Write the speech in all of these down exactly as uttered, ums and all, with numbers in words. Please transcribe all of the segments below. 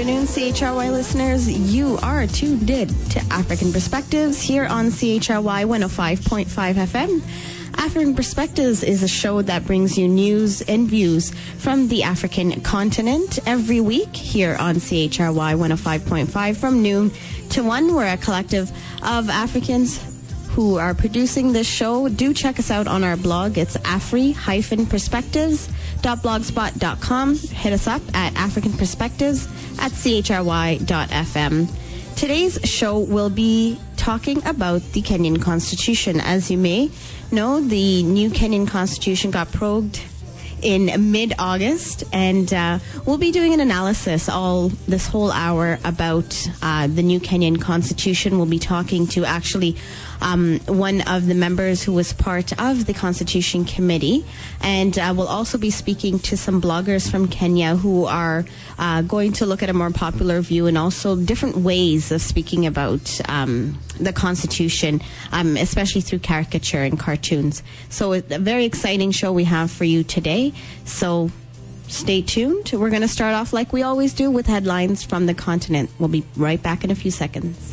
afternoon, C H R Y listeners. You are tuned in to African Perspectives here on C H R Y one oh five point five F M. African Perspectives is a show that brings you news and views from the African continent every week here on C H R Y one oh five point five from noon to one. We're a collective of Africans who are producing this show. Do check us out on our blog. It's afri dash perspectives dot blogspot dot com. Hit us up at African Perspectives at c h r y dot f m. Today's show will be talking about the Kenyan Constitution. As you may know, the new Kenyan Constitution got prorogued in mid-August, and uh, we'll be doing an analysis all this whole hour about uh, the new Kenyan Constitution. We'll be talking to actually um, one of the members who was part of the Constitution Committee, and uh, we'll also be speaking to some bloggers from Kenya who are uh, going to look at a more popular view and also different ways of speaking about um, the Constitution, um, especially through caricature and cartoons. So it's a very exciting show we have for you today. So stay tuned. We're going to start off like we always do with headlines from the continent. We'll be right back in a few seconds.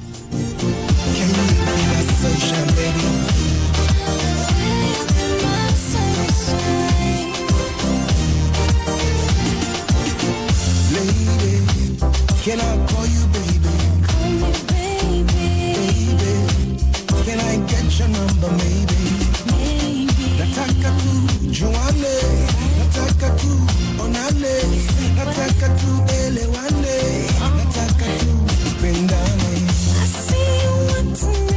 Lady, can I call you baby? Call me baby. Baby, can I get your number maybe? Maybe. Nataka tu juane, nataka tu onane, nataka tu elewane, nataka tu pendane. I see you want to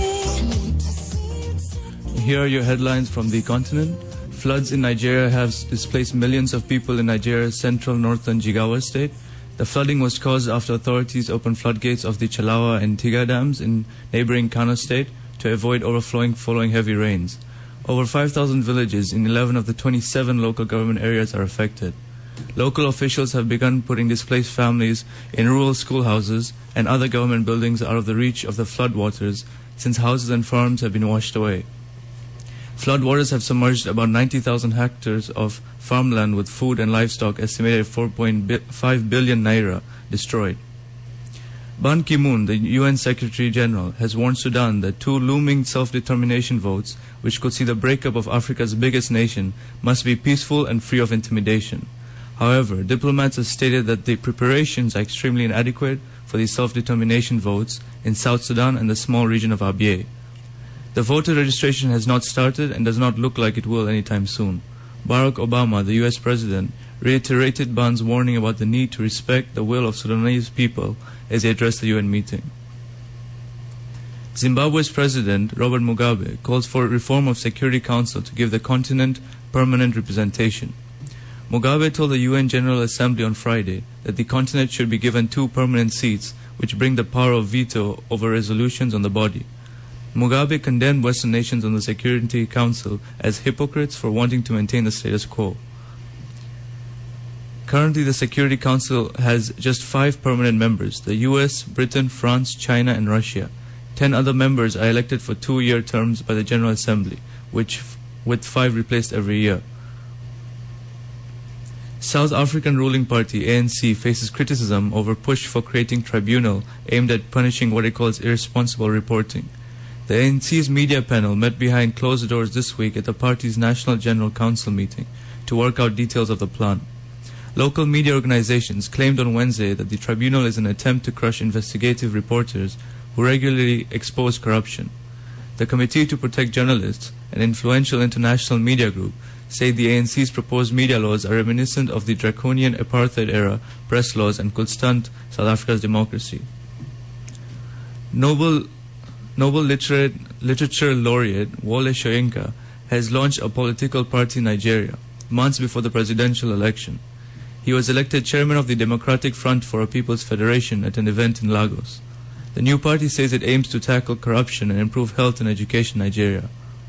me. Here are your headlines from the continent. Floods in Nigeria have displaced millions of people in Nigeria's central northern Jigawa state. The flooding was caused after authorities opened floodgates of the Chalawa and Tiga dams in neighboring Kano state to avoid overflowing following heavy rains. Over five thousand villages in eleven of the twenty-seven local government areas are affected. Local officials have begun putting displaced families in rural schoolhouses and other government buildings out of the reach of the floodwaters, since houses and farms have been washed away. Floodwaters have submerged about ninety thousand hectares of farmland with food and livestock estimated at four point five billion naira destroyed. Ban Ki-moon, the U N Secretary General, has warned Sudan that two looming self-determination votes, which could see the breakup of Africa's biggest nation, must be peaceful and free of intimidation. However, diplomats have stated that the preparations are extremely inadequate for these self-determination votes in South Sudan and the small region of Abyei. The voter registration has not started and does not look like it will anytime soon. Barack Obama, the U S President, reiterated Ban's warning about the need to respect the will of Sudanese people as he addressed the U N meeting. Zimbabwe's President, Robert Mugabe, calls for reform of Security Council to give the continent permanent representation. Mugabe told the U N General Assembly on Friday that the continent should be given two permanent seats, which bring the power of veto over resolutions on the body. Mugabe condemned Western nations on the Security Council as hypocrites for wanting to maintain the status quo. Currently, the Security Council has just five permanent members: the U S, Britain, France, China, and Russia. Ten other members are elected for two-year terms by the General Assembly, which, with five replaced every year. South African ruling party A N C faces criticism over push for creating tribunal aimed at punishing what it calls irresponsible reporting. The A N C's media panel met behind closed doors this week at the party's National General Council meeting to work out details of the plan. Local media organizations claimed on Wednesday that the tribunal is an attempt to crush investigative reporters who regularly expose corruption. The Committee to Protect Journalists, an influential international media group, say the A N C's proposed media laws are reminiscent of the draconian apartheid-era press laws and could stunt South Africa's democracy. Nobel Nobel Literate, Literature Laureate Wole Soyinka has launched a political party in Nigeria, months before the presidential election. He was elected chairman of the Democratic Front for a People's Federation at an event in Lagos. The new party says it aims to tackle corruption and improve health and education in Nigeria.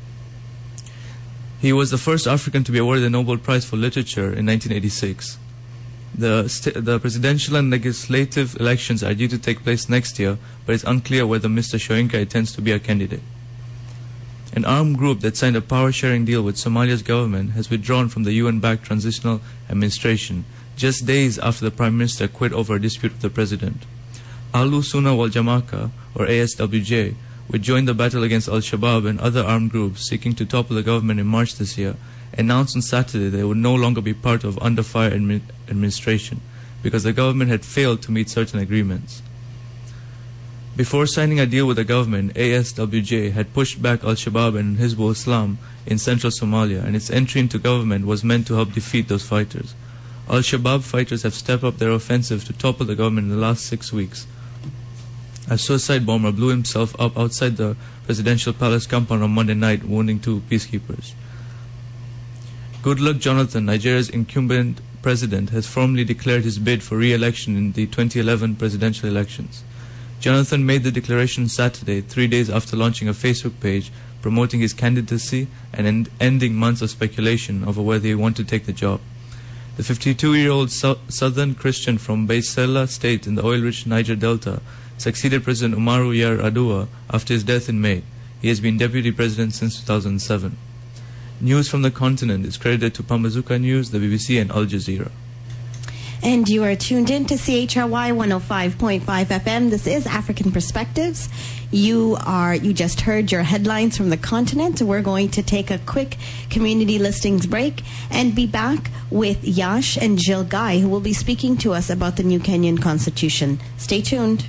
He was the first African to be awarded the Nobel Prize for Literature in nineteen eighty-six. The, st- the presidential and legislative elections are due to take place next year, but it's unclear whether Mister Soyinka intends to be a candidate. An armed group that signed a power-sharing deal with Somalia's government has withdrawn from the U N-backed transitional administration, just days after the Prime Minister quit over a dispute with the President. Ahlu Sunnah wal Jamaaca, or A S W J, which joined the battle against Al-Shabaab and other armed groups seeking to topple the government in March this year, announced on Saturday they would no longer be part of under fire admi administration because the government had failed to meet certain agreements. Before signing a deal with the government, A S W J had pushed back Al-Shabaab and Hizbul Islam in central Somalia, and its entry into government was meant to help defeat those fighters. Al-Shabaab fighters have stepped up their offensive to topple the government in the last six weeks. A suicide bomber blew himself up outside the presidential palace compound on Monday night, wounding two peacekeepers. Goodluck Jonathan, Nigeria's incumbent president, has formally declared his bid for re-election in the twenty eleven presidential elections. Jonathan made the declaration Saturday, three days after launching a Facebook page promoting his candidacy and end ending months of speculation over whether he wanted to take the job. The fifty-two-year-old so Southern Christian from Baisela State in the oil-rich Niger Delta succeeded President Umaru Yar'Adua after his death in May. He has been deputy president since two thousand seven. News from the continent is credited to Pambazuka News, the B B C, and Al Jazeera. And you are tuned in to C H R Y one oh five point five F M. This is African Perspectives. You are you just heard your headlines from the continent. We're going to take a quick community listings break and be back with Yash and Jill Guy, who will be speaking to us about the new Kenyan Constitution. Stay tuned.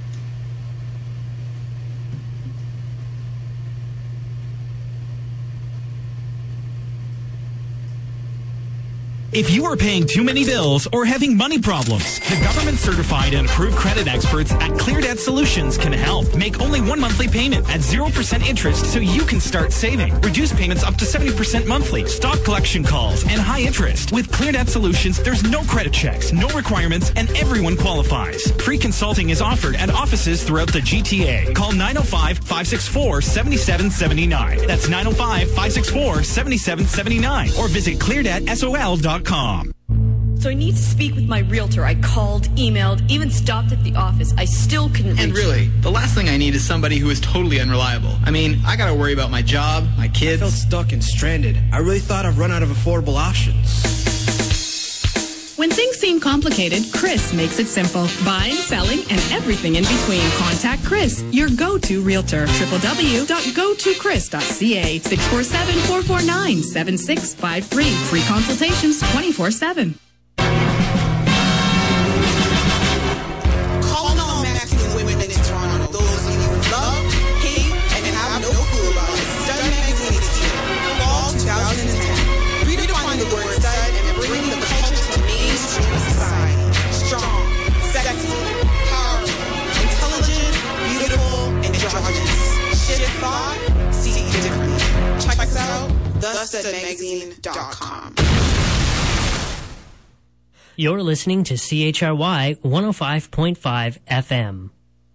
If you are paying too many bills or having money problems, the government-certified and approved credit experts at Clear Debt Solutions can help. Make only one monthly payment at zero percent interest so you can start saving. Reduce payments up to seventy percent monthly. Stop collection calls and high interest. With Clear Debt Solutions, there's no credit checks, no requirements, and everyone qualifies. Free consulting is offered at offices throughout the G T A. Call nine oh five, five six four, seven seven seven nine. That's nine oh five, five six four, seven seven seven nine. Or visit clear debt sol dot com. So I need to speak with my realtor. I called, emailed, even stopped at the office. I still couldn't reach And really, the last thing I need is somebody who is totally unreliable. I mean, I gotta worry about my job, my kids. I felt stuck and stranded. I really thought I've run out of affordable options. When things seem complicated, Chris makes it simple. Buying, selling, and everything in between. Contact Chris, your go-to realtor. w w w dot go to chris dot c a. six four seven, four four nine, seven six five three. Free consultations twenty-four seven. Calling all masculine women in Toronto. Those you love, hate, and have no clue about. Stud Magazine is here. Fall twenty ten. Redefining the word stud and bringing the culture to mainstream society. Strong, sexy, powerful, intelligent, beautiful, and androgynous. Shift thought, see differently. Check us out, the stud magazine dot com. You're listening to C H R Y one oh five point five F M.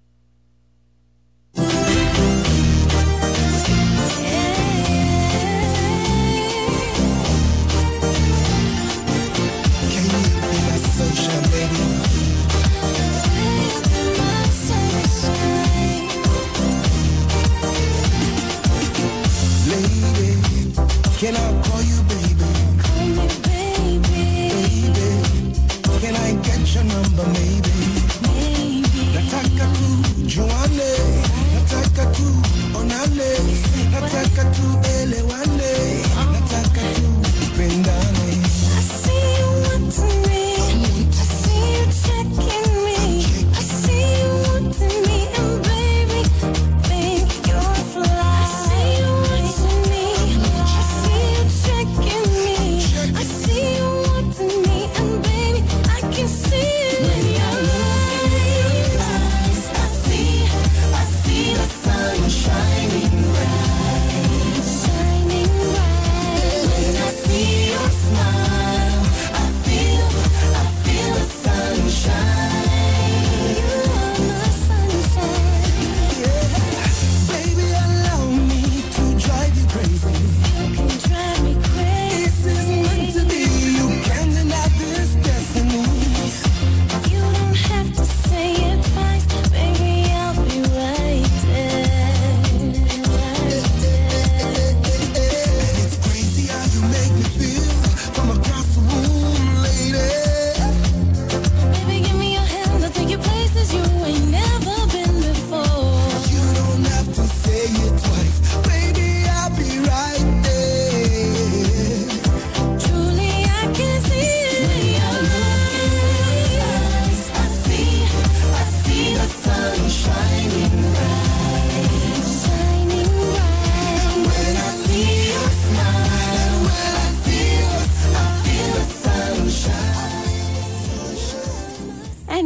Can I call you baby? Call me baby. Baby. Can I get your number maybe? Maybe. Nataka tu juane. Nataka tu onane. Nataka tu elewane. Nataka tu pendane. I see you wanting me. I see you checking me. I see you wanting me. And baby, think you're fly. I see you wanting me. Checking me, I see you wanting me, and baby, I can see it in your eyes. I see, I see the sun shining bright.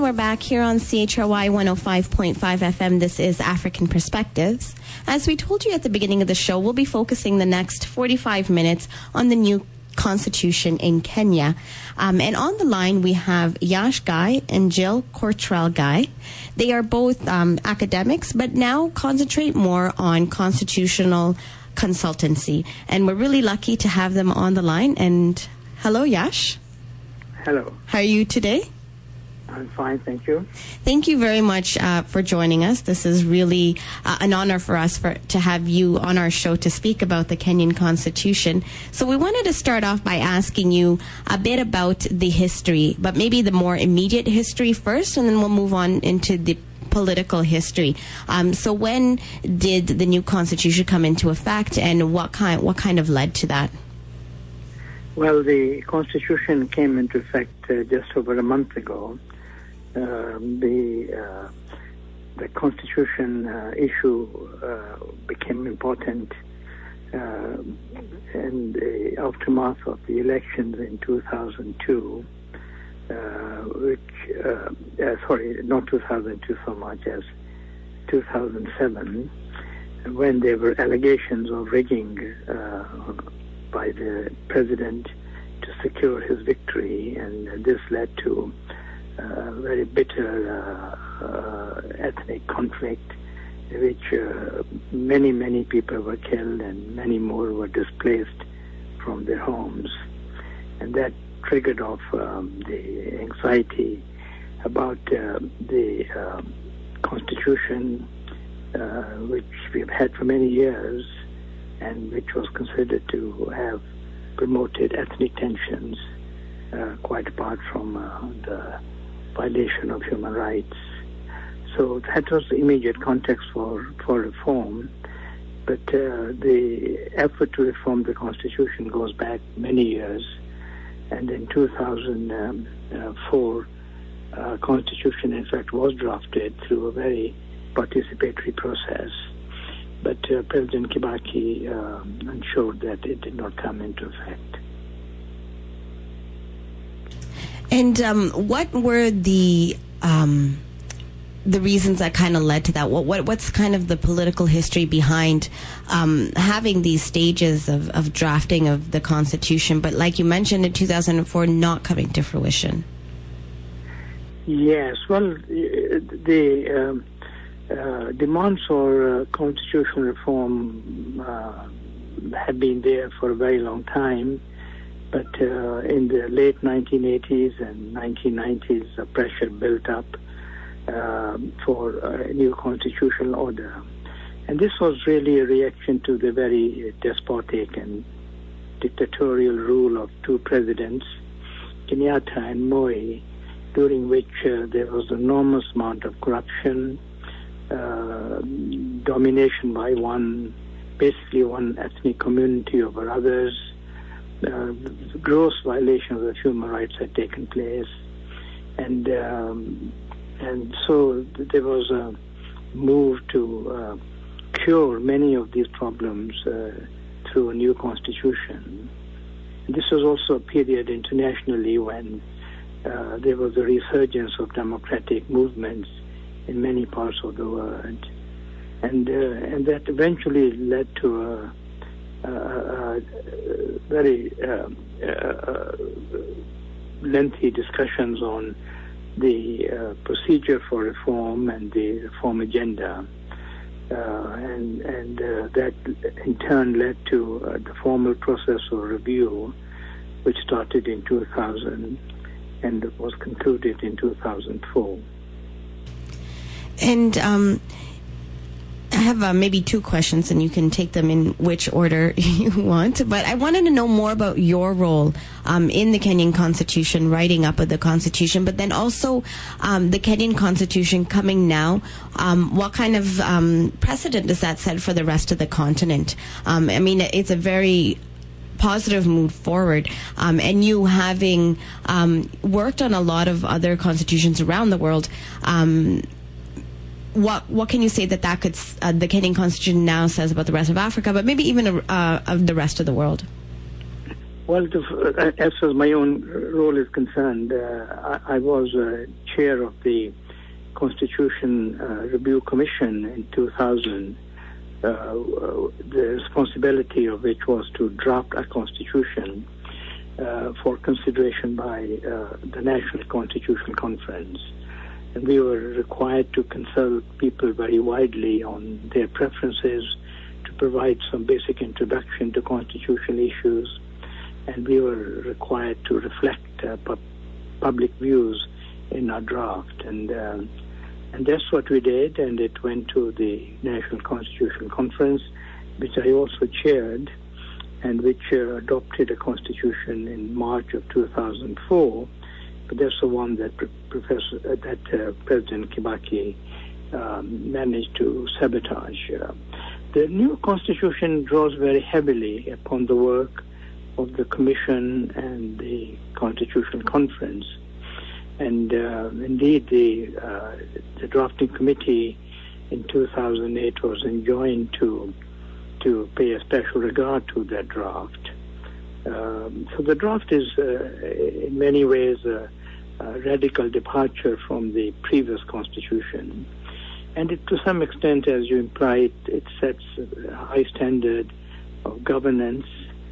we're back here on C H R Y one oh five point five F M. This is African Perspectives. As we told you at the beginning of the show, we'll be focusing the next forty-five minutes on the new constitution in Kenya. Um, and on the line, we have Yash Gai and Jill Cortrell Gai. They are both um, academics, but now concentrate more on constitutional consultancy. And we're really lucky to have them on the line. And hello, Yash. Hello. How are you today? I'm fine, thank you. Thank you very much uh, for joining us. This is really uh, an honor for us for, to have you on our show to speak about the Kenyan Constitution. So we wanted to start off by asking you a bit about the history, but maybe the more immediate history first, and then we'll move on into the political history. Um, so when did the new Constitution come into effect, and what kind, what kind of led to that? Well, the Constitution came into effect uh, just over a month ago. Um, the uh, the Constitution uh, issue uh, became important uh, in the aftermath of the elections in two thousand two, uh, which, uh, uh, sorry, not two thousand two so much as two thousand seven, when there were allegations of rigging uh, by the president to secure his victory, and this led to Uh, very bitter uh, uh, ethnic conflict in which uh, many, many people were killed and many more were displaced from their homes. And that triggered off um, the anxiety about uh, the uh, Constitution, uh, which we've had for many years and which was considered to have promoted ethnic tensions, uh, quite apart from uh, the violation of human rights. So that was the immediate context for, for reform. But uh, the effort to reform the Constitution goes back many years. And in two thousand four, uh, Constitution, in fact, was drafted through a very participatory process. But uh, President Kibaki uh, ensured that it did not come into effect. And um, what were the um, the reasons that kind of led to that? What, what what's kind of the political history behind um, having these stages of, of drafting of the Constitution, but like you mentioned in two thousand four, not coming to fruition? Yes, well, the um, uh, demands for uh, constitutional reform uh, have been there for a very long time. But uh, in the late nineteen eighties and nineteen nineties, uh, pressure built up uh, for a new constitutional order. And this was really a reaction to the very despotic and dictatorial rule of two presidents, Kenyatta and Moi, during which uh, there was an enormous amount of corruption, uh, domination by one, basically one ethnic community over others. Uh, gross violations of human rights had taken place, and um, and so there was a move to uh, cure many of these problems uh, through a new constitution. And this was also a period internationally when uh, there was a resurgence of democratic movements in many parts of the world, and uh, and that eventually led to a Uh, uh, very uh, uh, lengthy discussions on the uh, procedure for reform and the reform agenda, uh, and and uh, that in turn led to uh, the formal process of review, which started in two thousand and was concluded in two thousand four. And um I have uh, maybe two questions, and you can take them in which order you want. But I wanted to know more about your role um, in the Kenyan Constitution, writing up of the Constitution, but then also um, the Kenyan Constitution coming now. Um, what kind of um, precedent does that set for the rest of the continent? Um, I mean, it's a very positive move forward, um, and you having um, worked on a lot of other constitutions around the world, um, What what can you say that that could uh, the Kenyan Constitution now says about the rest of Africa, but maybe even uh, of the rest of the world? Well, to, uh, as far as my own role is concerned, uh, I, I was uh, chair of the Constitution uh, Review Commission in two thousand, uh, the responsibility of which was to draft a constitution uh, for consideration by uh, the National Constitutional Conference. And we were required to consult people very widely on their preferences, to provide some basic introduction to constitutional issues, and we were required to reflect uh, pu- public views in our draft. And um, and that's what we did, and it went to the National Constitutional Conference, which I also chaired, and which uh, adopted a constitution in March of two thousand four. But that's the one that P- Professor uh, that uh, President Kibaki um, managed to sabotage. Uh, the new constitution draws very heavily upon the work of the Commission and the Constitutional Conference. And uh, indeed, the, uh, the drafting committee in two thousand eight was enjoined to to pay a special regard to that draft. Um, so the draft is, uh, in many ways, a, a radical departure from the previous constitution. And it, to some extent, as you implied, it sets a high standard of governance,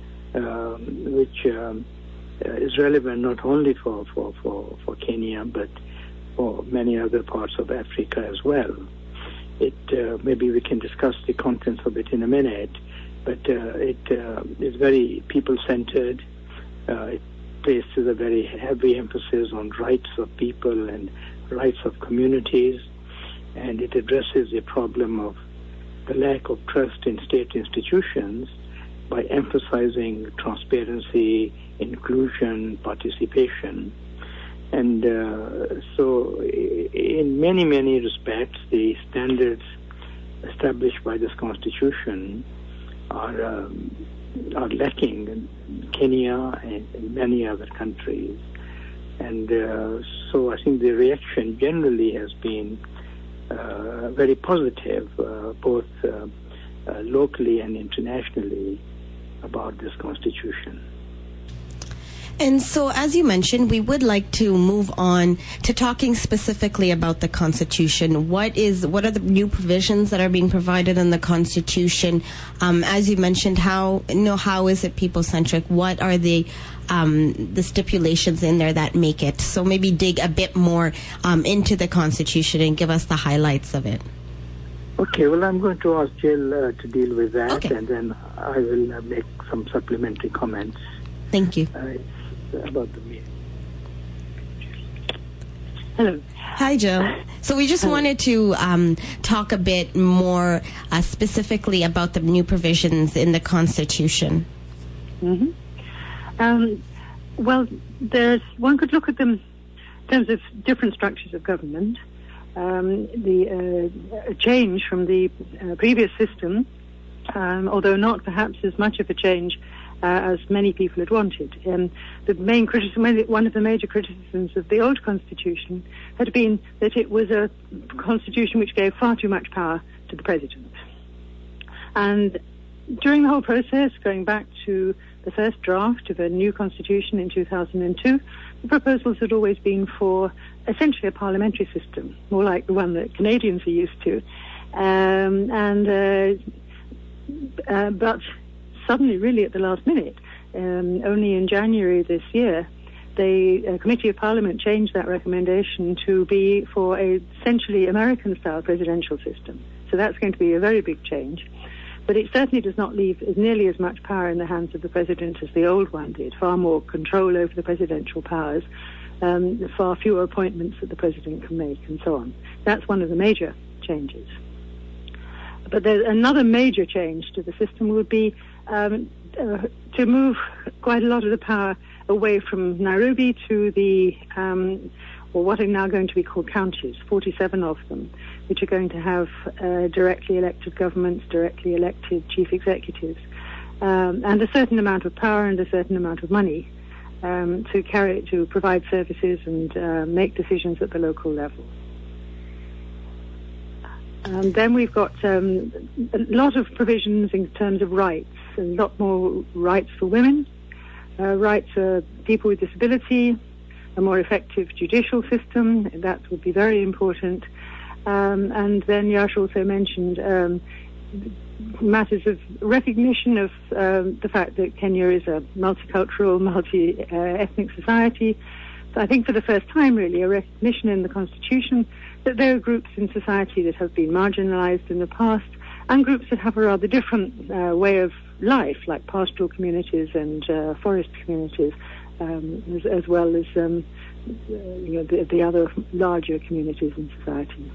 um, which um, is relevant not only for, for, for, for Kenya, but for many other parts of Africa as well. It uh, maybe we can discuss the contents of it in a minute, but uh, it uh, is very people-centered. Uh, it places a very heavy emphasis on rights of people and rights of communities, and it addresses the problem of the lack of trust in state institutions by emphasizing transparency, inclusion, participation. And uh, so in many, many respects, the standards established by this constitution are um, are lacking in Kenya and in many other countries. And uh, so I think the reaction generally has been uh, very positive, uh, both uh, uh, locally and internationally, about this constitution. And so, as you mentioned, we would like to move on to talking specifically about the Constitution. What is, what are the new provisions that are being provided in the Constitution? Um, as you mentioned, how, you know, how is it people-centric? What are the um, the stipulations in there that make it? So maybe dig a bit more um, into the Constitution and give us the highlights of it. Okay, well, I'm going to ask Jill uh, to deal with that, okay. and then I will uh, make some supplementary comments. Thank you. Uh, about the meeting. Hello. Hi, Jill. So we just Hello. wanted to um, talk a bit more uh, specifically about the new provisions in the Constitution. Mm-hmm. Um, well, there's one could look at them in terms of different structures of government. Um, the uh, change from the uh, previous system, um, although not perhaps as much of a change Uh, as many people had wanted. Um, the main criticism, one of the major criticisms of the old constitution had been that it was a constitution which gave far too much power to the president. And during the whole process, going back to the first draft of a new constitution in two thousand two, the proposals had always been for essentially a parliamentary system, more like the one that Canadians are used to. Um, and uh, uh, but suddenly, really at the last minute, um, only in January this year, the uh, Committee of Parliament changed that recommendation to be for a essentially American-style presidential system. So that's going to be a very big change. But it certainly does not leave as nearly as much power in the hands of the president as the old one did, far more control over the presidential powers, um, far fewer appointments that the president can make, and so on. That's one of the major changes. But there's another major change to the system would be Um, uh, to move quite a lot of the power away from Nairobi to the, um, or what are now going to be called counties, forty-seven of them, which are going to have uh, directly elected governments, directly elected chief executives, um, and a certain amount of power and a certain amount of money um, to carry, to provide services and uh, make decisions at the local level. And then we've got um, a lot of provisions in terms of rights, a lot more rights for women, uh, rights for people with disability, a more effective judicial system. That would be very important. Um, and then Yash also mentioned um, matters of recognition of um, the fact that Kenya is a multicultural, multi-ethnic society. So I think for the first time, really, a recognition in the Constitution that there are groups in society that have been marginalized in the past and groups that have a rather different uh, way of life, like pastoral communities and uh, forest communities, um, as, as well as um, you know, the, the other larger communities in society.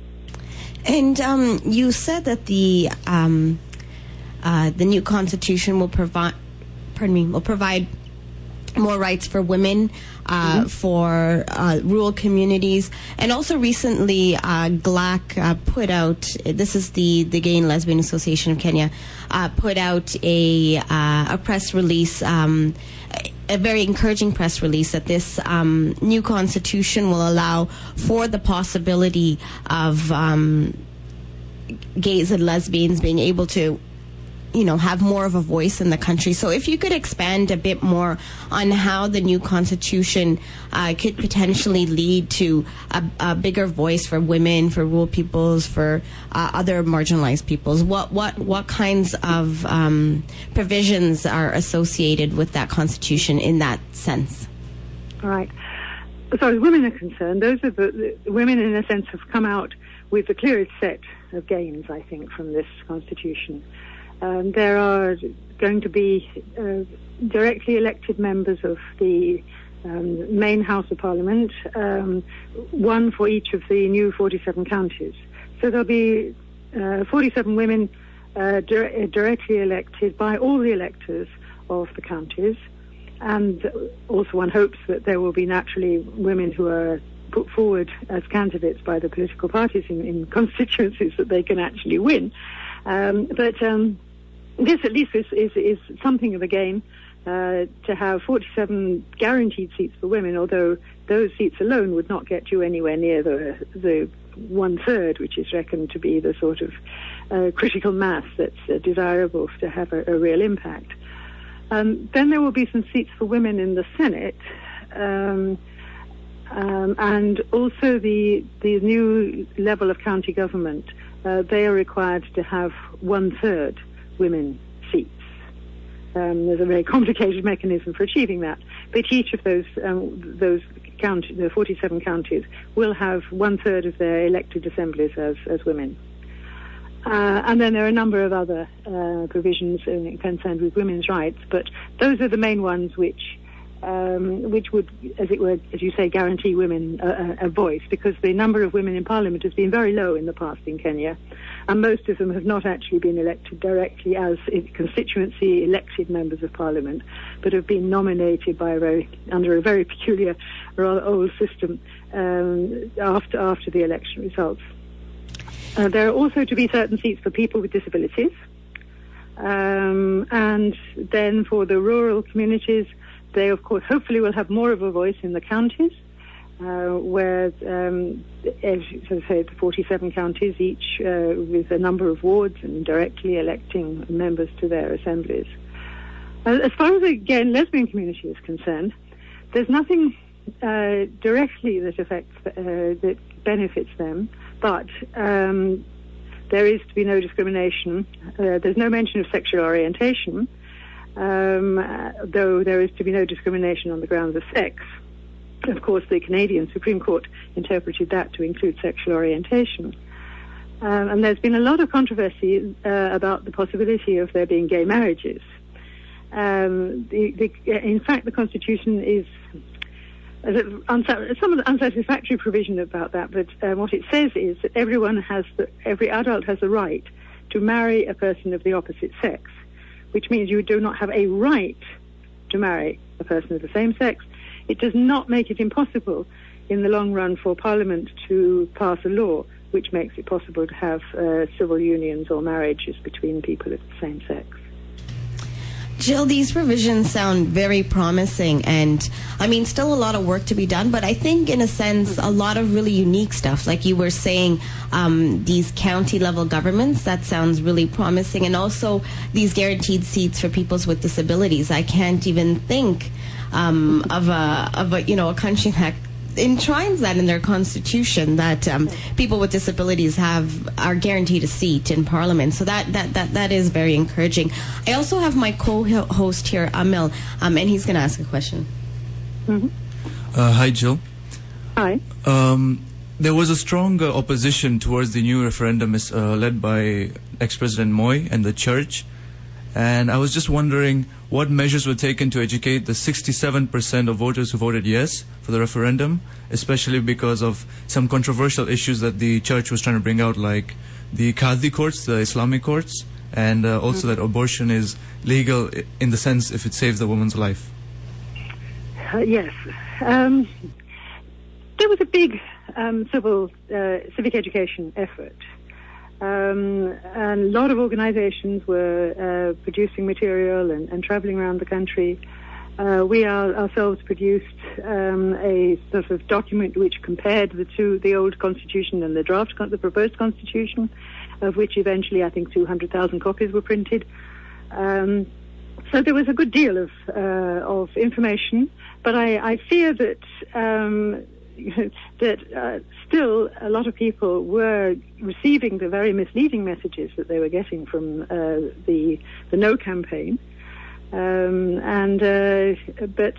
And um, you said that the um, uh, the new constitution will provide, pardon me, will provide more rights for women, uh, mm-hmm. for uh, rural communities, and also recently uh, G L A C uh, put out. This is the the Gay and Lesbian Association of Kenya, uh, put out a uh, a press release. Um, a very encouraging press release that this um, new constitution will allow for the possibility of um, gays and lesbians being able to, you know, have more of a voice in the country. So if you could expand a bit more on how the new constitution uh, could potentially lead to a, a bigger voice for women, for rural peoples, for uh, other marginalized peoples. What what what kinds of um, provisions are associated with that constitution in that sense? All right. As far as women are concerned, those are the, the women, in a sense, have come out with the clearest set of gains, I think, from this constitution. Um, there are going to be uh, directly elected members of the um, main House of Parliament, um, one for each of the new forty-seven counties. So there'll be uh, forty-seven women uh, dir- directly elected by all the electors of the counties. And also one hopes that there will be naturally women who are put forward as candidates by the political parties in, in constituencies that they can actually win. Um, but... Um, This, at least, is, is, is something of a gain uh, to have forty-seven guaranteed seats for women, although those seats alone would not get you anywhere near the, the one-third, which is reckoned to be the sort of uh, critical mass that's uh, desirable to have a, a real impact. Um, then there will be some seats for women in the Senate, um, um, and also the, the new level of county government. Uh, they are required to have one-third women seats. Um, there's a very complicated mechanism for achieving that, but each of those um, those county, the forty-seven counties, will have one third of their elected assemblies as as women. Uh, and then there are a number of other uh, provisions uh, concerned with women's rights, but those are the main ones which um, which would, as it were, as you say, guarantee women a, a voice, because the number of women in Parliament has been very low in the past in Kenya. And most of them have not actually been elected directly as constituency elected members of Parliament, but have been nominated by a very, under a very peculiar, rather old system um, after after the election results. Uh, there are also to be certain seats for people with disabilities, um, and then for the rural communities, they of course hopefully will have more of a voice in the counties. Uh, where, um, as I say, the forty-seven counties, each uh, with a number of wards and directly electing members to their assemblies. Uh, as far as the gay and lesbian community is concerned, there's nothing uh, directly that affects, uh, that benefits them, but um, there is to be no discrimination. Uh, there's no mention of sexual orientation, um, uh, though there is to be no discrimination on the grounds of sex. Of course, the Canadian Supreme Court interpreted that to include sexual orientation. Um, and there's been a lot of controversy uh, about the possibility of there being gay marriages. Um, the, the, in fact, the Constitution is uh, unsa- some of the unsatisfactory provision about that, but uh, what it says is that everyone has, the, every adult has the right to marry a person of the opposite sex, which means you do not have a right to marry a person of the same sex. It does not make it impossible in the long run for Parliament to pass a law which makes it possible to have uh, civil unions or marriages between people of the same sex. Jill, these provisions sound very promising, and I mean, still a lot of work to be done, but I think in a sense, a lot of really unique stuff. Like you were saying, um, these county level governments, that sounds really promising, and also these guaranteed seats for people with disabilities. I can't even think um, of a, of a, you know, a country that enshrines that in their constitution, that um, people with disabilities have are guaranteed a seat in Parliament. So that that that, that is very encouraging. I also have my co-host here, Amil, um, and he's going to ask a question. Mm-hmm. Uh, hi, Jill. Hi. Um, there was a strong uh, opposition towards the new referendum uh, led by ex-President Moy and the Church. And I was just wondering what measures were taken to educate the sixty-seven percent of voters who voted yes for the referendum, especially because of some controversial issues that the Church was trying to bring out, like the Qadhi courts, the Islamic courts, and uh, also that abortion is legal in the sense if it saves the woman's life. Uh, yes. Um, there was a big um, civil uh, civic education effort. Um, and a lot of organizations were uh, producing material and, and traveling around the country. Uh, we are, ourselves produced um, a sort of document which compared the two, the old constitution and the draft, the proposed constitution, of which eventually I think two hundred thousand copies were printed. Um, so there was a good deal of uh, of information, but I, I fear that um, that uh, still a lot of people were receiving the very misleading messages that they were getting from uh, the the No campaign, um, and uh, but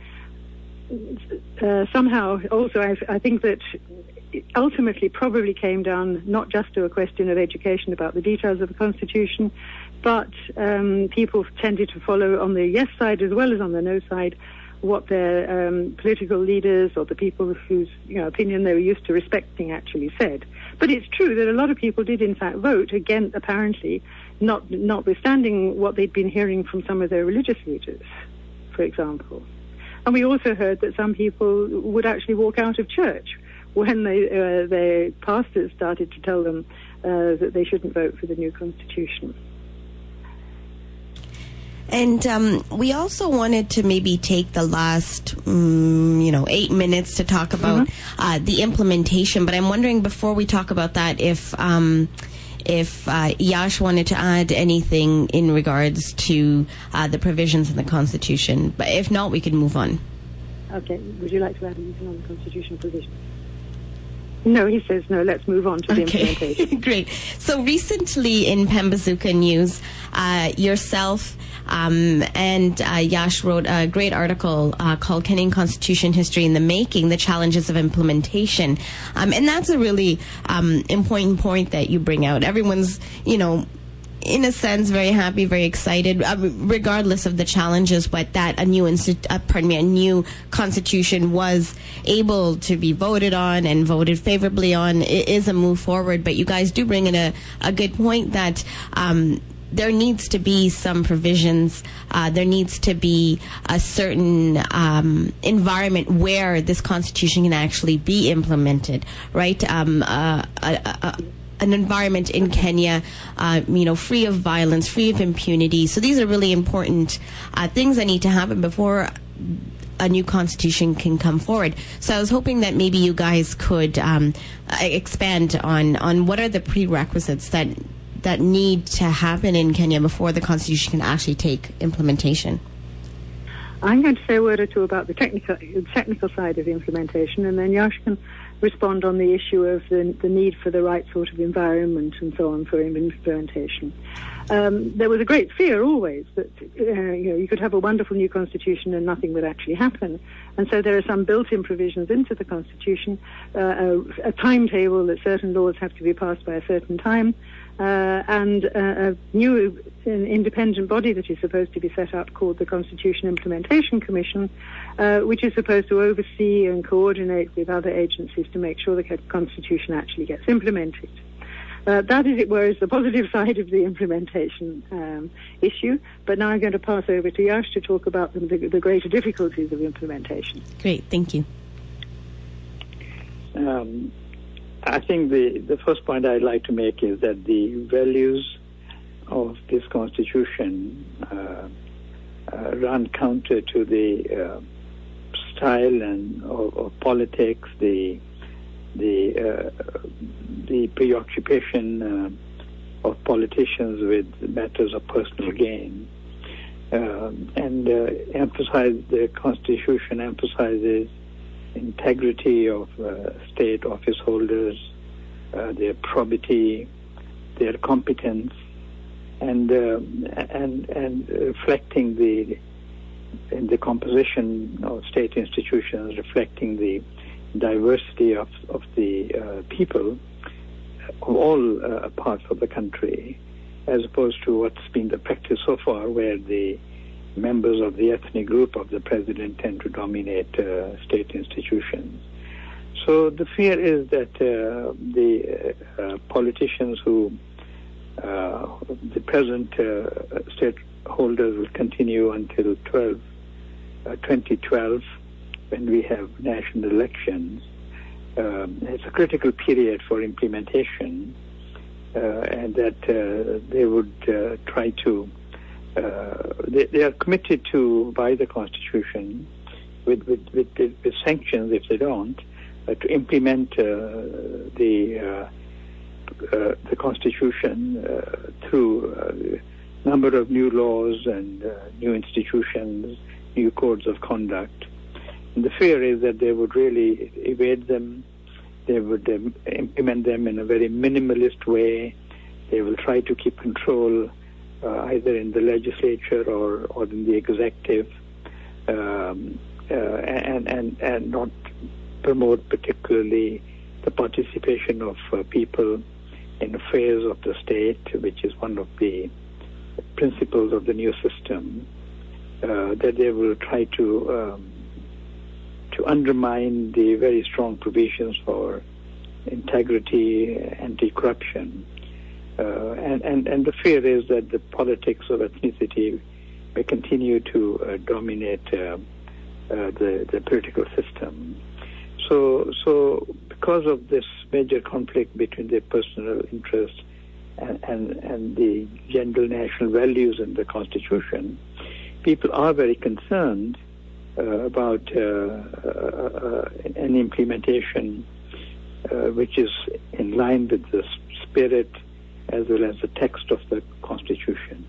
uh, somehow also I, I think that it ultimately probably came down not just to a question of education about the details of the Constitution, but um, people tended to follow on the yes side as well as on the no side what their um, political leaders or the people whose you know, opinion they were used to respecting actually said. But it's true that a lot of people did in fact vote again, apparently, not notwithstanding what they'd been hearing from some of their religious leaders, for example. And we also heard that some people would actually walk out of church when they, uh, their pastors started to tell them uh, that they shouldn't vote for the new constitution. And um, we also wanted to maybe take the last, um, you know, eight minutes to talk about mm-hmm. uh, the implementation. But I'm wondering, before we talk about that, if um, if uh, Yash wanted to add anything in regards to uh, the provisions in the Constitution. But if not, we can move on. Okay. Would you like to add anything on the Constitutional provision? No, he says no. Let's move on to the okay. implementation. Great. So recently in Pambazuka News, uh, yourself um, and uh, Yash wrote a great article uh, called Kenyan Constitution History in the Making, The Challenges of Implementation. Um, and that's a really um, important point that you bring out. Everyone's, you know, in a sense, very happy, very excited, uh, regardless of the challenges, but that a new insti- uh, pardon me, a new constitution was able to be voted on and voted favorably on. It is a move forward, but you guys do bring in a, a good point that um, there needs to be some provisions. Uh, there needs to be a certain um, environment where this constitution can actually be implemented, right? Um, uh, a, a, an environment in Kenya, uh, you know, free of violence, free of impunity. So these are really important uh, things that need to happen before a new constitution can come forward. So I was hoping that maybe you guys could um, expand on, on what are the prerequisites that that need to happen in Kenya before the constitution can actually take implementation. I'm going to say a word or two about the technical technical side of the implementation, and then Yash can respond on the issue of the, the need for the right sort of environment and so on for implementation. Um, there was a great fear always that uh, you know, you could have a wonderful new constitution and nothing would actually happen. And so there are some built-in provisions into the constitution, uh, a, a timetable that certain laws have to be passed by a certain time, uh, and uh, a new an independent body that is supposed to be set up called the Constitution Implementation Commission, uh, which is supposed to oversee and coordinate with other agencies to make sure the Constitution actually gets implemented. Uh, that, as it were, is the positive side of the implementation um, issue. But now I'm going to pass over to Yash to talk about the, the, the greater difficulties of implementation. Great, thank you. Um, I think the, the first point I'd like to make is that the values of this constitution uh, uh, run counter to the uh, style and of, of politics, the the uh, the preoccupation uh, of politicians with matters of personal gain, uh, and uh, emphasize the Constitution emphasizes integrity of uh, state office holders, uh, their probity, their competence, and uh, and and reflecting the in the composition of state institutions, reflecting the diversity of of the uh, people of all uh, parts of the country, as opposed to what's been the practice so far, where the members of the ethnic group of the president tend to dominate uh, state institutions. So the fear is that uh, the uh, politicians who, uh, the present uh, state holders will continue until twelve, uh, twenty twelve, when we have national elections. Um, it's a critical period for implementation, uh, and that uh, they would uh, try to Uh, they, they are committed to, by the Constitution, with with, with, with sanctions if they don't, uh, to implement uh, the uh, uh, the Constitution uh, through a number of new laws and uh, new institutions, new codes of conduct. And the fear is that they would really evade them. They would um, implement them in a very minimalist way. They will try to keep control Uh, either in the legislature or, or in the executive, um, uh, and, and, and not promote particularly the participation of uh, people in affairs of the state, which is one of the principles of the new system, uh, that they will try to um, to undermine the very strong provisions for integrity, anti-corruption. Uh, and, and, and the fear is that the politics of ethnicity may continue to uh, dominate uh, uh, the, the political system. So, so because of this major conflict between the personal interest and, and, and the general national values in the Constitution, people are very concerned uh, about uh, uh, an implementation uh, which is in line with the spirit as well as the text of the Constitution.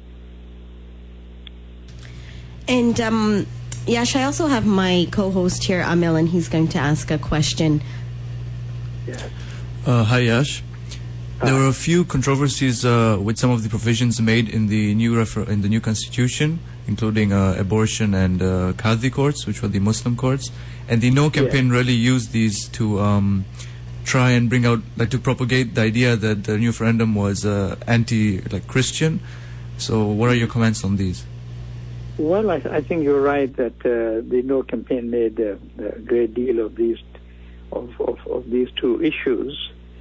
And um, Yash, I also have my co-host here, Amil, and he's going to ask a question. Yes. Uh, hi, Yash. There were a few controversies uh, with some of the provisions made in the new refer- in the new Constitution, including uh, abortion and uh, Qadhi courts, which were the Muslim courts. And the No campaign yeah. really used these to Um, try and bring out, like, to propagate the idea that the new referendum was uh, anti, like, Christian. So what are your comments on these? Well, I, I think you're right that uh, the No campaign made a, a great deal of these of, of, of these two issues.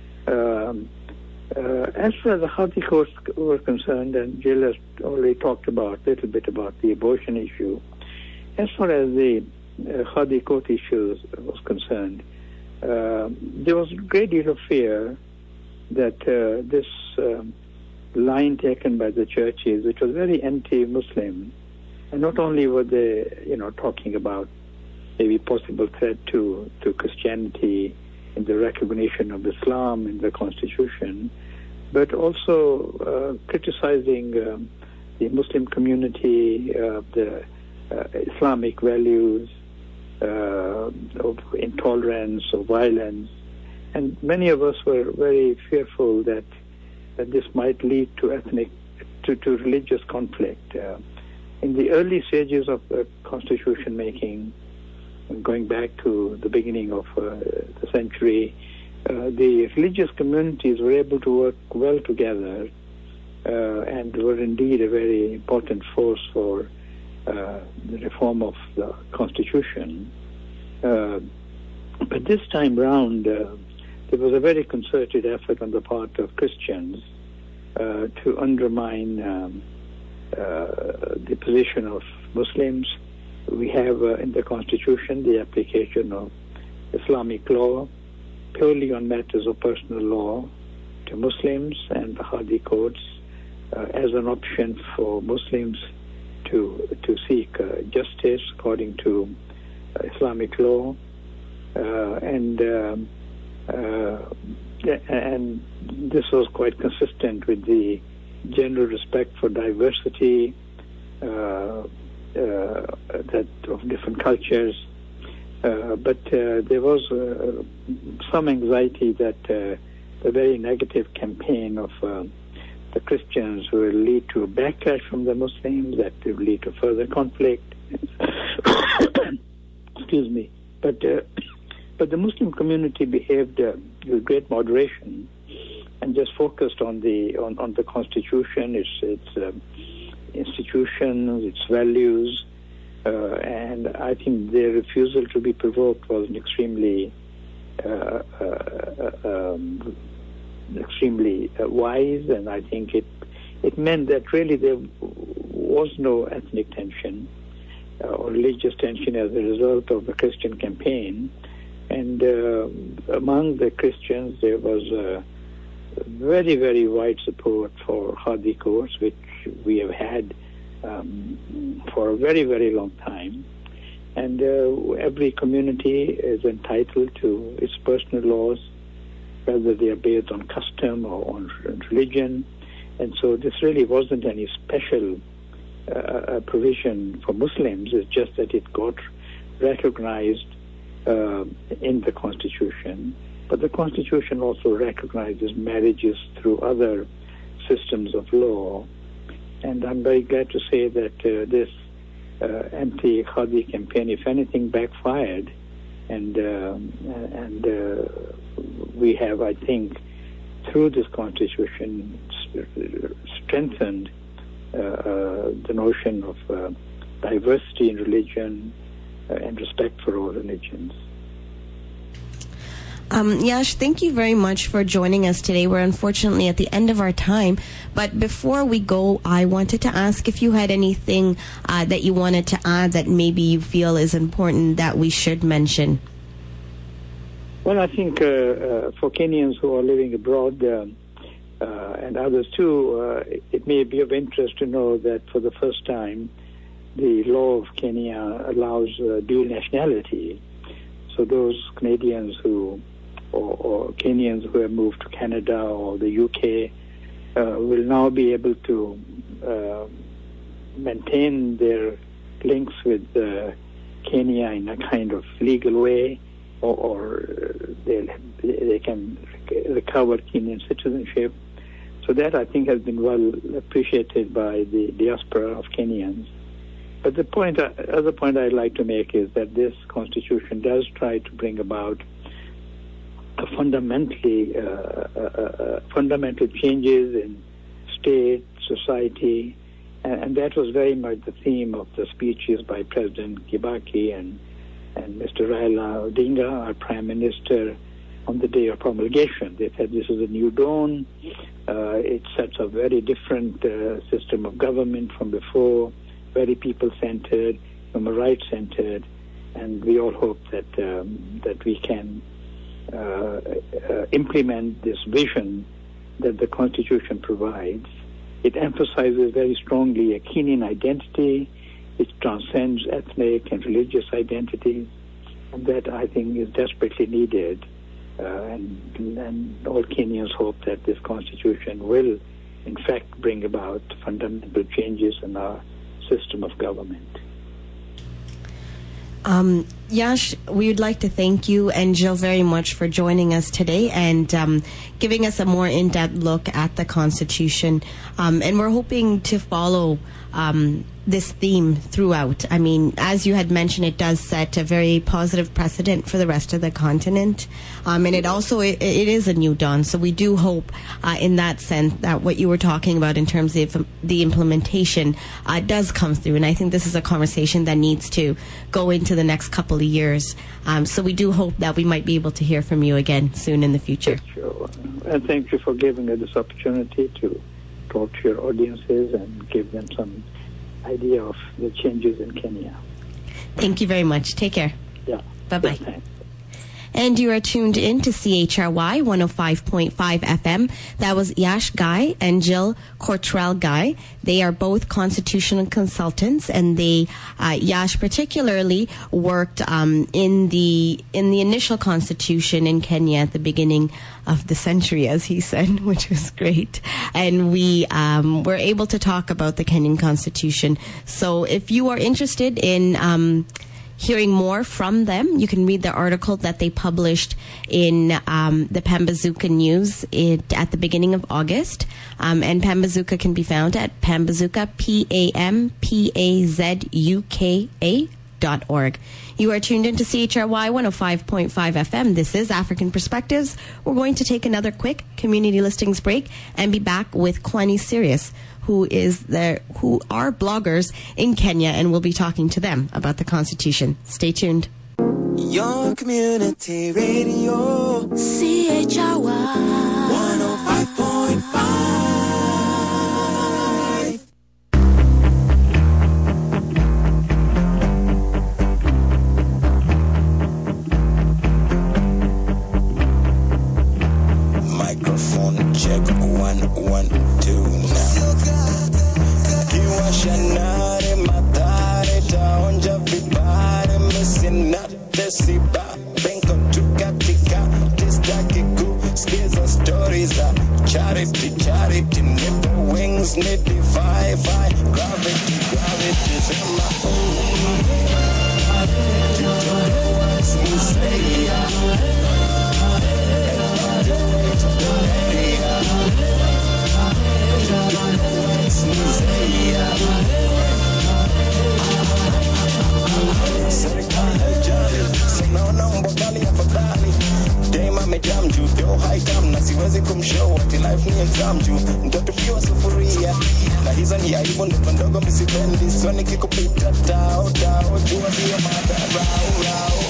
Um, uh, as far as the Qadhi courts were concerned, and Jill has already talked about a little bit about the abortion issue. As far as the uh, Qadhi court issues was concerned, Uh, there was a great deal of fear that uh, this um, line taken by the churches, which was very anti-Muslim, and not only were they, you know, talking about maybe possible threat to, to Christianity in the recognition of Islam in the Constitution, but also uh, criticizing um, the Muslim community, uh, the uh, Islamic values, Uh, of intolerance, of violence, and many of us were very fearful that that this might lead to ethnic, to, to religious conflict. Uh, in the early stages of uh, constitution making, going back to the beginning of uh, the century, uh, the religious communities were able to work well together, uh, and were indeed a very important force for Uh, the reform of the Constitution. Uh, but this time round, uh, there was a very concerted effort on the part of Christians uh, to undermine um, uh, the position of Muslims. We have uh, in the Constitution the application of Islamic law purely on matters of personal law to Muslims, and the Qadhi courts uh, as an option for Muslims to to seek uh, justice according to uh, Islamic law, uh, and um, uh, and this was quite consistent with the general respect for diversity uh, uh, that of different cultures. Uh, but uh, there was uh, some anxiety that uh, the very negative campaign of uh, the Christians will lead to a backlash from the Muslims, that will lead to further conflict. Excuse me. But uh, but the Muslim community behaved uh, with great moderation and just focused on the on, on the Constitution, its its um, institutions, its values. Uh, and I think their refusal to be provoked was an extremely, uh, uh, um, extremely uh, wise, and I think it it meant that really there was no ethnic tension uh, or religious tension as a result of the Christian campaign. And uh, among the Christians, there was a very, very wide support for Hadi course, which we have had Um, for a very, very long time. And uh, every community is entitled to its personal laws, whether they are based on custom or on religion. And so this really wasn't any special uh, provision for Muslims. It's just that it got recognized uh, in the Constitution. But the Constitution also recognizes marriages through other systems of law. And I'm very glad to say that uh, this uh, anti-Khadi campaign, if anything, backfired. And um, and uh, we have, I think, through this Constitution, strengthened uh, uh, the notion of uh, diversity in religion uh, and respect for all religions. Um, Yash, thank you very much for joining us today. We're unfortunately at the end of our time. But before we go, I wanted to ask if you had anything uh, that you wanted to add that maybe you feel is important that we should mention. Well, I think uh, uh, for Kenyans who are living abroad uh, uh, and others too, uh, it may be of interest to know that for the first time, the law of Kenya allows uh, dual nationality. So those Canadians who Or, or Kenyans who have moved to Canada or the U K uh, will now be able to uh, maintain their links with uh, Kenya in a kind of legal way, or, or they they can recover Kenyan citizenship. So that, I think, has been well appreciated by the diaspora of Kenyans. But the point, uh, other point I'd like to make is that this constitution does try to bring about a fundamentally uh, uh, uh, fundamental changes in state, society, and, and that was very much the theme of the speeches by President Kibaki and and Mister Raila Odinga, our Prime Minister, on the day of promulgation. They said this is a new dawn. Uh, it sets a very different uh, system of government from before, very people-centered, human rights-centered, and we all hope that um, that we can uh, uh, implement this vision that the Constitution provides. It emphasizes very strongly a Kenyan identity. It transcends ethnic and religious identities, and that, I think, is desperately needed. Uh, and, and all Kenyans hope that this Constitution will, in fact, bring about fundamental changes in our system of government. Um, Yash, we would like to thank you and Jill very much for joining us today and um, giving us a more in-depth look at the Constitution. Um, and we're hoping to follow um, this theme throughout. I mean, as you had mentioned, it does set a very positive precedent for the rest of the continent. Um, and it also, it, it is a new dawn. So we do hope uh, in that sense that what you were talking about in terms of the implementation uh, does come through. And I think this is a conversation that needs to go into the next couple of years. Um, so we do hope that we might be able to hear from you again soon in the future. Sure. And thank you for giving me this opportunity to talk to your audiences and give them some idea of the changes in Kenya. Thank you very much. Take care. Yeah. Bye-bye. Yeah, And you are tuned in to C H R Y one oh five point five F M. That was Yash Guy and Jill Cortrell Guy. They are both constitutional consultants, and they, uh, Yash particularly worked um, in the in the initial constitution in Kenya at the beginning of the century, as he said, which was great. And we um, were able to talk about the Kenyan constitution. So if you are interested in um, hearing more from them, you can read the article that they published in um, the Pambazuka News it, at the beginning of August. Um, and Pambazuka can be found at Pambazuka, P A M P A Z U K A dot org. You are tuned into C H R Y one oh five point five F M. This is African Perspectives. We're going to take another quick community listings break and be back with Kwani Sirius, who is the who are bloggers in Kenya, and we'll be talking to them about the Constitution. Stay tuned. Your community radio, C H R Y one oh five point five. Microphone check one one two now. Kiwasha nare matare taonja vibare mesinate siba benko tukatika tistaki ku skiza stories za charity charity nipple wings nitty five five gravity gravity sema what's me say serikali haijali sinaona mbogani afadhali daima mejamju do haikam na siwezi kumshow ati life ni examju mtoto kiwa sufuria na hizo ni aibu ndogo ndogo misipendi so nikikupita tao tao jua sio madarau rao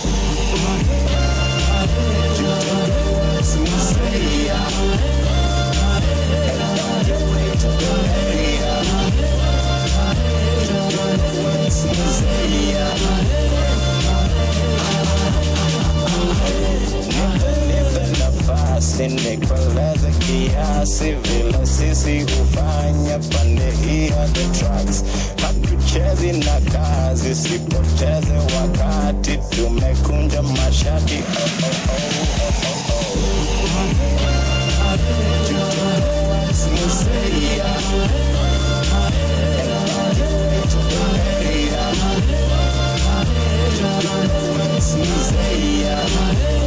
Nikoleza kiasi vile sisi hufanya pande hii ya the tracks. Hatuchezi na kazi, sipoteze wakati, tumekunja mashati. Oh, oh, oh, oh, oh, oh. What's me say, what's me say,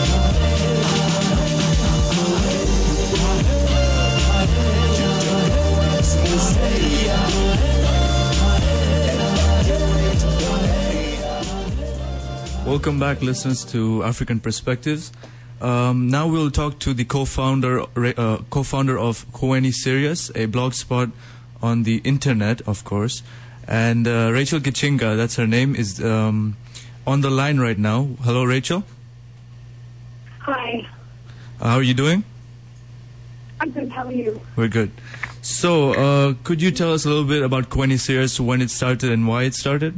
Welcome back, listeners, to African Perspectives. Um, now we'll talk to the co-founder, uh, co-founder of Kwani Sirius, a blog spot on the internet, of course. And uh, Rachel Gichinga, that's her name, is um, on the line right now. Hello, Rachel. Hi. Uh, how are you doing? I'm good. How are you? We're good. So, uh, could you tell us a little bit about Kwani Sirius, when it started and why it started?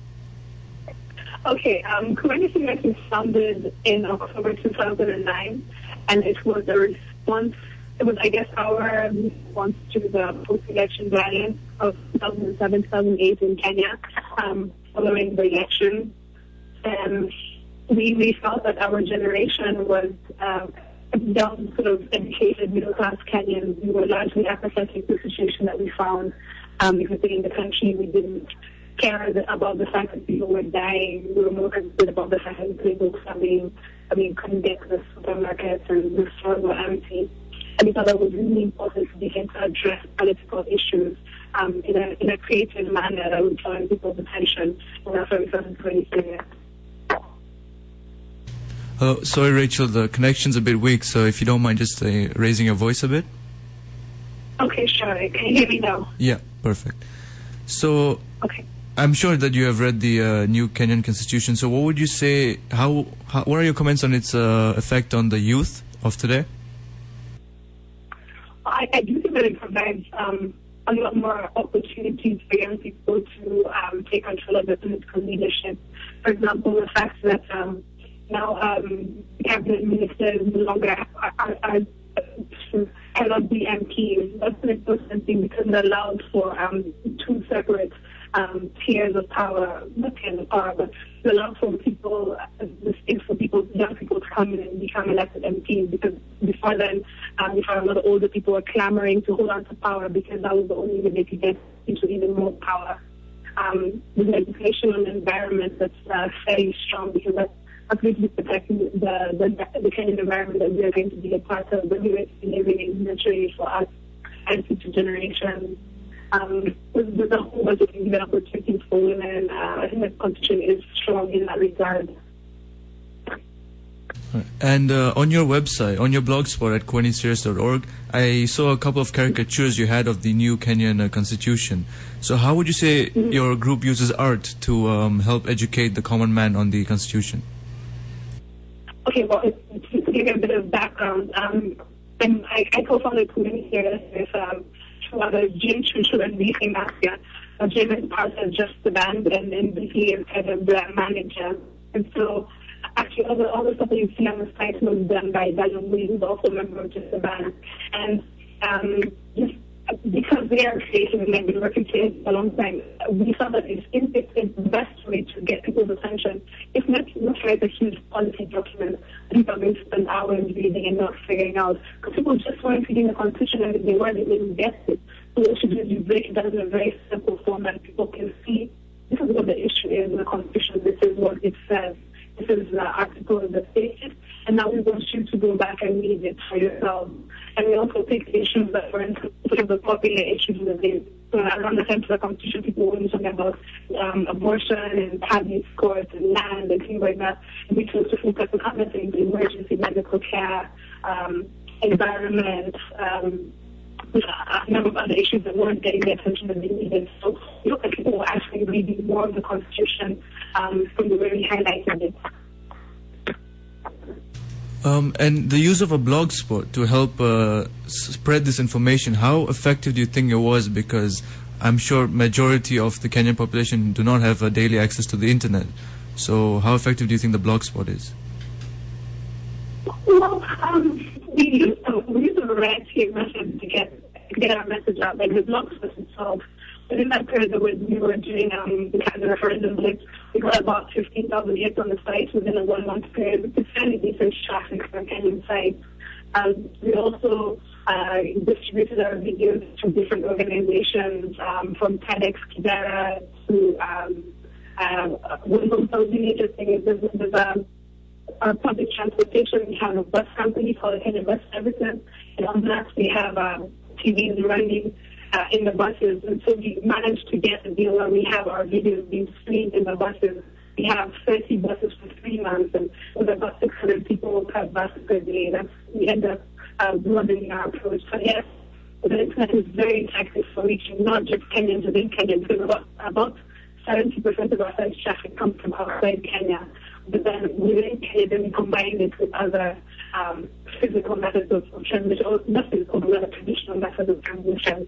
Okay, um, Kwani Sirius was founded in October two thousand nine, and it was a response, it was, I guess, our response to the post-election violence of two thousand seven to two thousand eight in Kenya, um, following the election. Um, we, we felt that our generation was uh, young, sort of educated, middle-class Kenyans. We were largely apathetic to the situation that we found um, because in the country we didn't care about the fact that people were dying. We were more concerned about the fact that people were being, I mean, couldn't get to the supermarkets and the stores were empty. And we thought that was really important to begin to address political issues um, in, a, in a creative manner that would draw people's attention. And that's why we started Kwani Sirius. Uh, sorry, Rachel, the connection's a bit weak, so if you don't mind just uh, raising your voice a bit. Okay, sure. Can you hear me now? Yeah, perfect. So, okay. I'm sure that you have read the uh, new Kenyan Constitution. So what would you say, how, how what are your comments on its uh, effect on the youth of today? I, I do think that it provides um, a lot more opportunities for young people to um, take control of the political leadership. For example, the fact that um, now um, cabinet ministers no longer are, are, are, cannot be M Ps. That's an important thing because it allows for um, two separate um, tiers of power, not tiers of power, but it allows for people, uh, the space for people, young people to come in and become elected M Ps, because before then, um, we found a lot of older people were clamoring to hold on to power because that was the only way they could get into even more power. Um, with legislation on the environment that's uh, fairly strong, because that's that's going to be protecting the, the, the kind of environment that we are going to be a part of, the way it's living in naturally for us and future generations. Um, with, with the whole bunch of things, the opportunities for women, uh, I think the Constitution is strong in that regard. And uh, on your website, on your blog spot at kweni serious dot org, I saw a couple of caricatures you had of the new Kenyan uh, constitution. So how would you say mm-hmm. your group uses art to um, help educate the common man on the constitution? Okay, well, to give you a bit of background, um, I, I co-founded Kweni Serious with um, two others, Jim Chuchu and Vicky Masia. Uh, Jim is part of Just the Band, and then Vicky is kind of the manager. And so, actually, all the, all the stuff that you see on the site was done by Daniel Lee, who's also a member of Just the Band. And um, just because they are creative and they've been working together for a long time, we thought that it's, it's the best way to get people's attention. If not, not write a huge policy document that people are going to spend hours reading and not figuring out. Because people just weren't reading the Constitution and if they were, they didn't get it. So what you do is you break it down in a very simple format. People can see this is what the issue is in the Constitution, this is what it says. This is the article in the stated, and now we want you to go back and read it for yourself. And we also take issues that were sort of the popular issues in the day. So around the time of the Constitution, people were talking about um, abortion and habeas courts and land and things like that. And we chose to focus on other things, emergency medical care, um, environment, um, a number of other issues that weren't getting the attention that they needed. So we look at people who are actually reading more of the Constitution um, from the way we highlighted it. Um, and the use of a blog spot to help uh, spread this information, how effective do you think it was? Because I'm sure majority of the Kenyan population do not have a daily access to the internet. So how effective do you think the blog spot is? Well, um, we use, uh, we use a variety of methods to get to get our message out. Like the blog spot itself, within that period that we were doing um, the kind of referendum, like, we got about fifteen thousand hits on the site within a one-month period. It's fairly decent traffic for a Kenyan site. Um, we also uh, distributed our videos to different organizations, um, from TEDx Kibera to um, uh, one of those really interesting is there's, there's um, our public transportation. We have a bus company called Kenya Bus Services, and on that we have um, T Vs running uh, in the buses. And so we managed to get a deal where we have our videos being streamed in the buses. We have thirty buses for three months, and with about six hundred people per bus per day. That's, we end up uh, broadening our approach. So yes, the internet is very effective for reaching not just Kenyans within Kenya, because about, about seventy percent of our site traffic comes from outside Kenya. But then within Kenya, then we combine it with other um, physical methods of, of transmission, or not physical, but other traditional methods of transmission.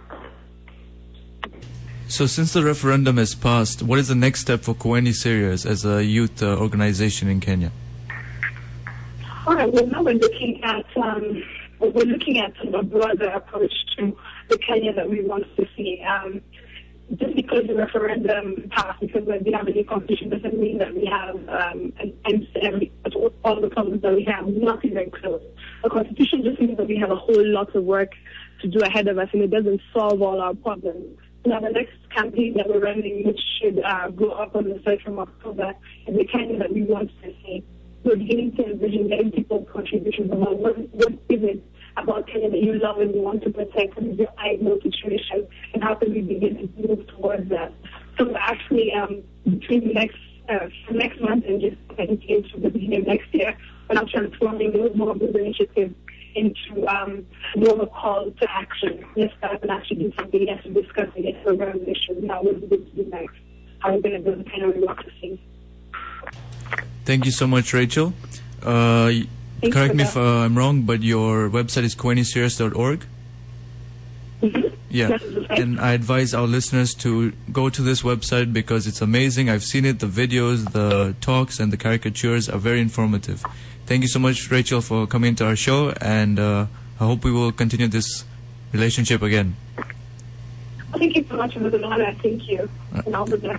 So since the referendum has passed, what is the next step for Kweni Serious as a youth uh, organization in Kenya? All right, well, now we're looking at um, we're looking at a broader approach to the Kenya that we want to see. Um, just because the referendum passed, because we have a new constitution, doesn't mean that we have um, an answer to every, all the problems that we have. Not even close. A constitution just means that we have a whole lot of work to do ahead of us, and it doesn't solve all our problems. Now, the next campaign that we're running, which should uh, go up on the site from October, is the kind that we want to see. We're beginning to envision getting people's contributions about what, what is it about Kenya that you love and you want to protect, what is your ideal situation, and how can we begin to move towards that. So we're actually, um, between the next, uh, next month and just into the beginning of next year, we're now transforming those more of those initiatives into um, more of a call to action. Let's start and actually do something. Yes, to discuss it. Yes, to around issues. Now, what are we going to do next? How are we going to build the kind of democracy? Thank you so much, Rachel. Uh, correct me if uh, I'm wrong, but your website is kweni serious dot org? Mm-hmm. Yeah. That's the website. And I advise our listeners to go to this website because it's amazing. I've seen it. The videos, the talks, and the caricatures are very informative. Thank you so much, Rachel, for coming to our show, and uh, I hope we will continue this relationship again. Well, thank you so much. It was an honor. Thank you. And all the best.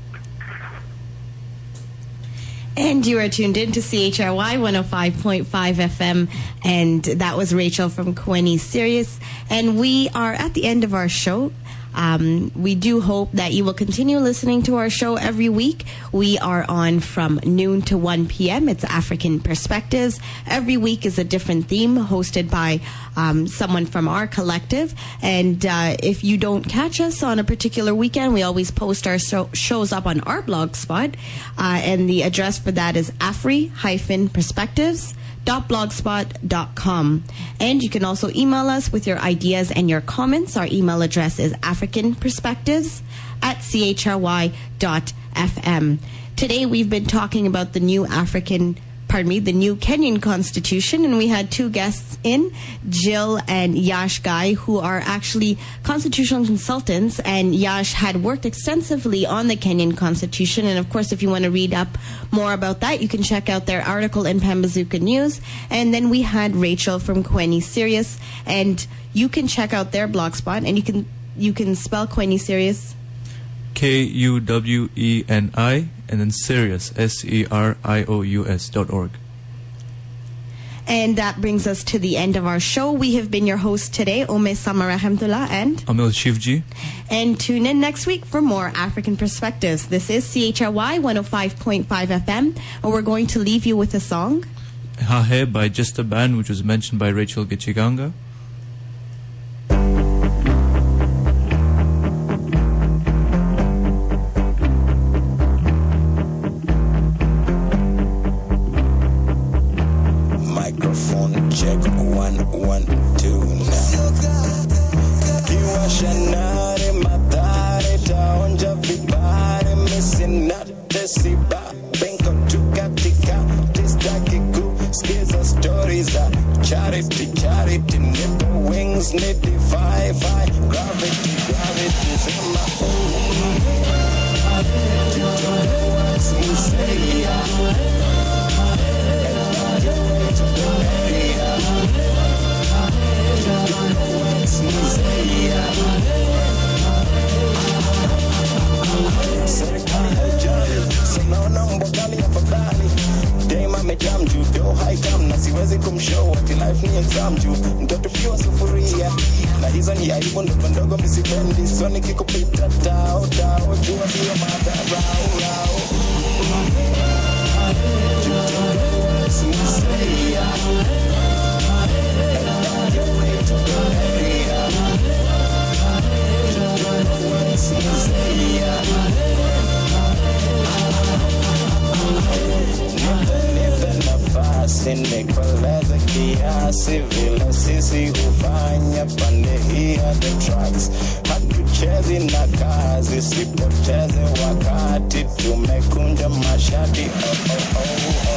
And you are tuned in to C H R Y one oh five point five F M, and that was Rachel from Kweni Sirius. And we are at the end of our show. Um, we do hope that you will continue listening to our show every week. We are on from noon to one p.m. It's African Perspectives. Every week is a different theme hosted by um, someone from our collective. And uh, if you don't catch us on a particular weekend, we always post our so- shows up on our blog spot. Uh, and the address for that is afri dash perspectives dot blogspot dot com. And you can also email us with your ideas and your comments. Our email address is africanperspectives at c h r y dot f m. Today we've been talking about the new African pardon me, the new Kenyan Constitution, and we had two guests in, Jill and Yash Guy, who are actually constitutional consultants, and Yash had worked extensively on the Kenyan Constitution, and of course, if you want to read up more about that, you can check out their article in Pambazuka News. And then we had Rachel from Kweni Sirius, and you can check out their blogspot, and you can you can spell Kweni Sirius. K U W E N I, and then Sirius, S E R I O U S dot org. And that brings us to the end of our show. We have been your hosts today, Ome Samara Hamdullah and Amil Shivji. And tune in next week for more African Perspectives. This is C H R Y one oh five point five F M, and we're going to leave you with a song. Hahe by Just a Band, which was mentioned by Rachel Gichiganga. Check one, one, two now. Kiwashanare matare taonja vibare missing not desiba benko tukatika distakiku skiza stories are charity charity nipple wings need the five five gravity gravity sema what's you say serikali haijali, sinaona mbogani afadhali. Daima amejam juu, do high cam na siwezi kumshow ati life ni exam juu. Mtoto kiwa sufuria na hizo ni aibu ndogo ndogo misipendi. So nikikupita tao tao jua hiyo madharau rao. Nikoleza kiasi vile sisi hufanya pande hii ya the tracks. Hatuchezi na kazi, sipoteze wakati tumekunja mashati. Oh, oh, oh.